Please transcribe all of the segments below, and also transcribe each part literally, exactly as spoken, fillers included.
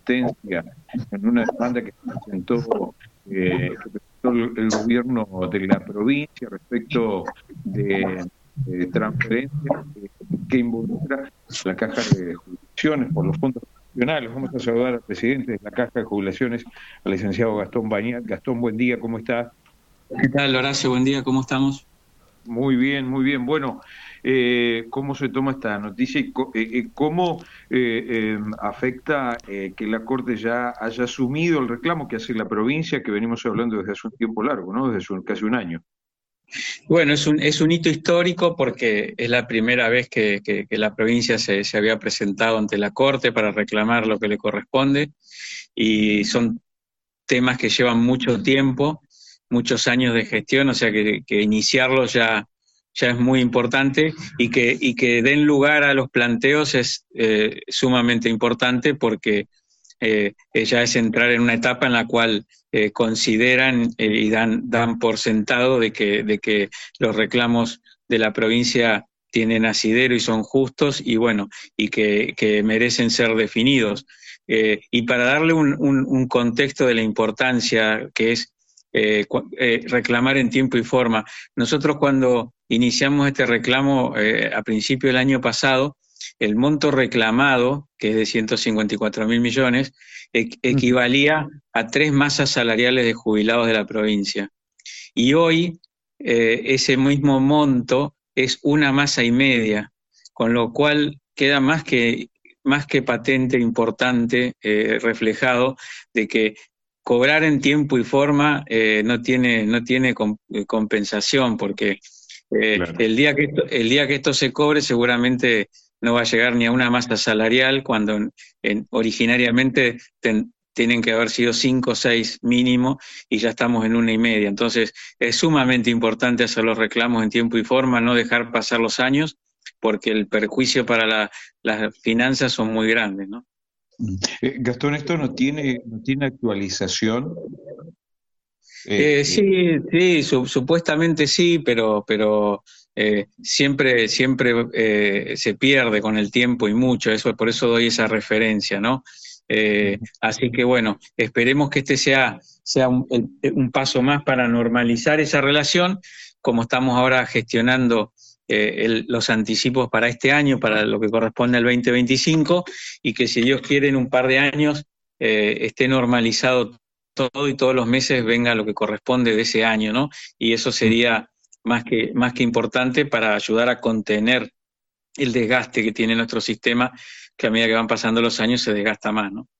insistencia en una demanda que presentó, eh, que presentó el, el gobierno de la provincia respecto de, de transferencias que, que involucra la Caja de Jubilaciones por los fondos nacionales. Vamos a saludar al presidente de la Caja de Jubilaciones, al licenciado Gastón Bañat. Gastón, buen día, ¿cómo está? ¿Qué tal, Horacio? Buen día, ¿cómo estamos? Muy bien, muy bien. Bueno, eh, ¿cómo se toma esta noticia y co- eh, eh, cómo eh, eh, afecta eh, que la Corte ya haya asumido el reclamo que hace la provincia, que venimos hablando desde hace un tiempo largo, ¿no? Desde hace un- casi un año. Bueno, es un, es un hito histórico porque es la primera vez que, que- que la provincia se, se había presentado ante la Corte para reclamar lo que le corresponde, y son temas que llevan mucho tiempo, muchos años de gestión, o sea que, que iniciarlos ya, ya es muy importante, y que, y que den lugar a los planteos es eh, sumamente importante porque eh, ya es entrar en una etapa en la cual eh, consideran eh, y dan, dan por sentado de que, de que los reclamos de la provincia tienen asidero y son justos, y bueno, y que, que merecen ser definidos. Eh, y para darle un, un, un contexto de la importancia que es eh, eh, reclamar en tiempo y forma. Nosotros cuando iniciamos este reclamo eh, a principio del año pasado, el monto reclamado, que es de ciento cincuenta y cuatro mil millones, e equivalía a tres masas salariales de jubilados de la provincia. Y hoy eh, ese mismo monto es una masa y media, con lo cual queda más que, más que patente, importante, eh, reflejado, de que cobrar en tiempo y forma eh, no tiene, no tiene compensación, porque eh, Claro. el día que esto, el día que esto se cobre seguramente no va a llegar ni a una masa salarial, cuando en, en, originariamente ten, tienen que haber sido cinco o seis mínimo, y ya estamos en una y media. Entonces es sumamente importante hacer los reclamos en tiempo y forma, no dejar pasar los años, porque el perjuicio para la, las finanzas son muy grandes, ¿no? Eh, Gastón, ¿esto no tiene, no tiene actualización? Eh, Eh, eh, sí, sí, su, supuestamente sí, pero, pero eh, siempre, siempre eh, se pierde con el tiempo y mucho, eso, por eso doy esa referencia, ¿no? Eh, así que bueno, esperemos que este sea, sea un, el, un paso más para normalizar esa relación, como estamos ahora gestionando eh, el, los anticipos para este año, para lo que corresponde al veinte veinticinco, y que si Dios quiere en un par de años eh, esté normalizado todo y todos los meses venga lo que corresponde de ese año, ¿no? Y eso sería más que, más que importante para ayudar a contener el desgaste que tiene nuestro sistema, que a medida que van pasando los años se desgasta más, ¿no?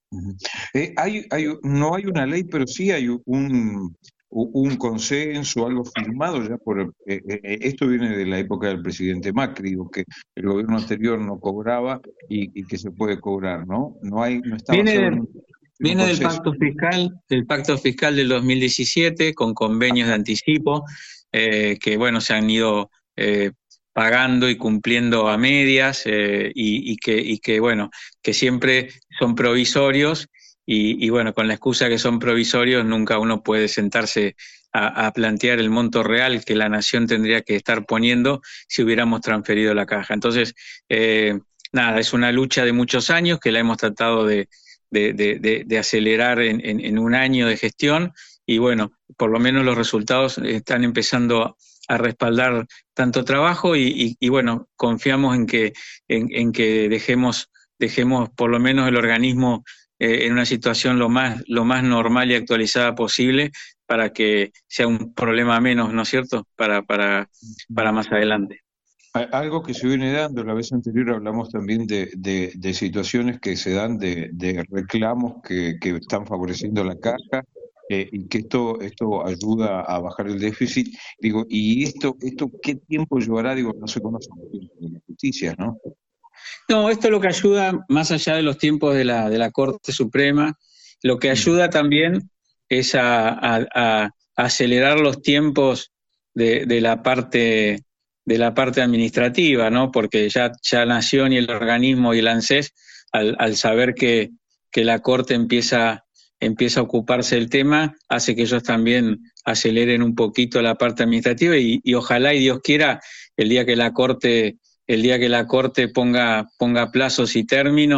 eh, hay, hay, no hay una ley, pero sí hay un, un consenso, algo firmado ya por... eh, eh, esto viene de la época del presidente Macri, digo, que el gobierno anterior no cobraba y, y que se puede cobrar, ¿no? No hay, no está basado en Viene, un, en un viene del consenso. pacto fiscal, del pacto fiscal del dos mil diecisiete, con convenios de anticipo, eh, que bueno, se han ido eh, pagando y cumpliendo a medias, eh, y, y, que, y que bueno, que siempre son provisorios, y, y bueno, con la excusa que son provisorios, nunca uno puede sentarse a, a plantear el monto real que la nación tendría que estar poniendo si hubiéramos transferido la caja. Entonces, eh, nada, es una lucha de muchos años que la hemos tratado de de, de, de acelerar en, en, en un año de gestión, y bueno, por lo menos los resultados están empezando a respaldar tanto trabajo, y, y, y bueno, confiamos en que, en, en que dejemos, dejemos por lo menos el organismo eh, en una situación lo más, lo más normal y actualizada posible, para que sea un problema menos, ¿no es cierto?, para, para, para más adelante. A- Algo que se viene dando, la vez anterior hablamos también de, de- de situaciones que se dan de, de reclamos que, que están favoreciendo la caja, eh, y que esto, esto ayuda a bajar el déficit. Digo, ¿y esto, esto qué tiempo llevará? Digo, no se conocen los tiempos de la justicia, ¿no? No, esto lo que ayuda, más allá de los tiempos de la, de la Corte Suprema, lo que Mm. ayuda también es a, a- a acelerar los tiempos de, de la parte, de la parte administrativa, ¿no? Porque ya, ya Nación y el organismo y el ANSES, al, al saber que, que la Corte empieza, empieza a ocuparse del tema, hace que ellos también aceleren un poquito la parte administrativa, y, y ojalá y Dios quiera, el día que la Corte el día que la Corte ponga, ponga plazos y términos,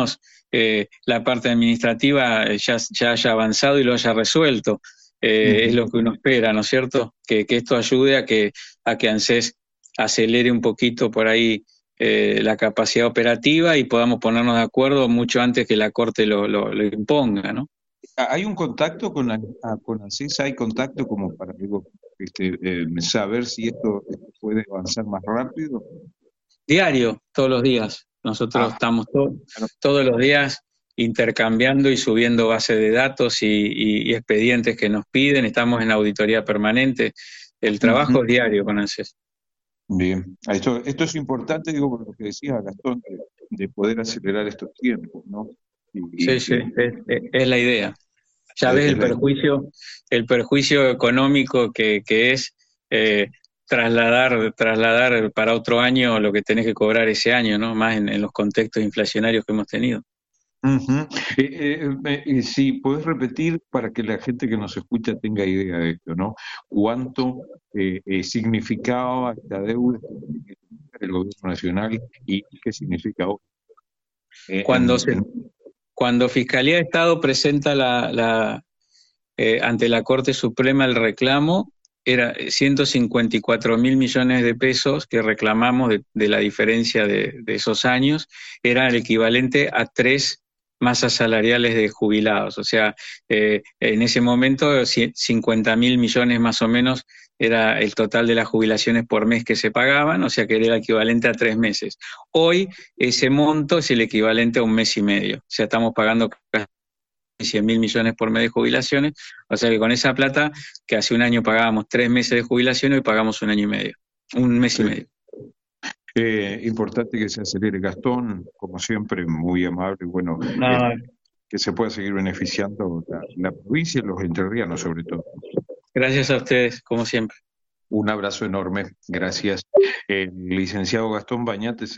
eh, la parte administrativa ya, ya haya avanzado y lo haya resuelto. Eh, es lo que uno espera, ¿no es cierto? Que, que esto ayude a que, a que ANSES acelere un poquito por ahí eh, la capacidad operativa y podamos ponernos de acuerdo mucho antes que la Corte lo, lo, lo imponga, ¿no? ¿Hay un contacto con, la, ah, con ANSES? ¿Hay contacto como para digo, este, eh, saber si esto, esto puede avanzar más rápido? Diario, todos los días. Nosotros Ah, estamos to bueno. todos los días intercambiando y subiendo bases de datos y, y, y expedientes que nos piden. Estamos en auditoría permanente. El Ujú. trabajo es diario con ANSES. Bien, esto, esto es importante, digo, por lo que decía Gastón, de, de poder acelerar estos tiempos, ¿no? Y, y Sí, sí, que es, es, es la idea. Ya es, ves es el la... perjuicio, el perjuicio económico que, que es eh, trasladar, trasladar para otro año lo que tenés que cobrar ese año, ¿no? Más en, en los contextos inflacionarios que hemos tenido. Ujú. Eh, eh, eh, eh, si puedes repetir para que la gente que nos escucha tenga idea de esto, ¿no? ¿Cuánto eh, eh, significaba esta deuda del gobierno nacional y qué significa hoy? Eh, Cuando en, se, en- cuando Fiscalía de Estado presenta la, la eh, ante la Corte Suprema el reclamo, era ciento cincuenta y cuatro mil millones de pesos que reclamamos de, de la diferencia de, de, esos años, era el equivalente a tres masas salariales de jubilados. O sea, eh, en ese momento cincuenta mil millones más o menos era el total de las jubilaciones por mes que se pagaban, o sea que era el equivalente a tres meses. Hoy ese monto es el equivalente a un mes y medio. O sea, estamos pagando casi cien mil millones por mes de jubilaciones, o sea que con esa plata, que hace un año pagábamos tres meses de jubilación, hoy pagamos un año y medio, un mes y sí. medio. Eh, importante que se acelere. Gastón, como siempre, muy amable, bueno, eh, No, que se pueda seguir beneficiando la, la provincia y los entrerrianos sobre todo. gracias a ustedes, como siempre. Un abrazo enorme, gracias. El licenciado Gastón Bañates.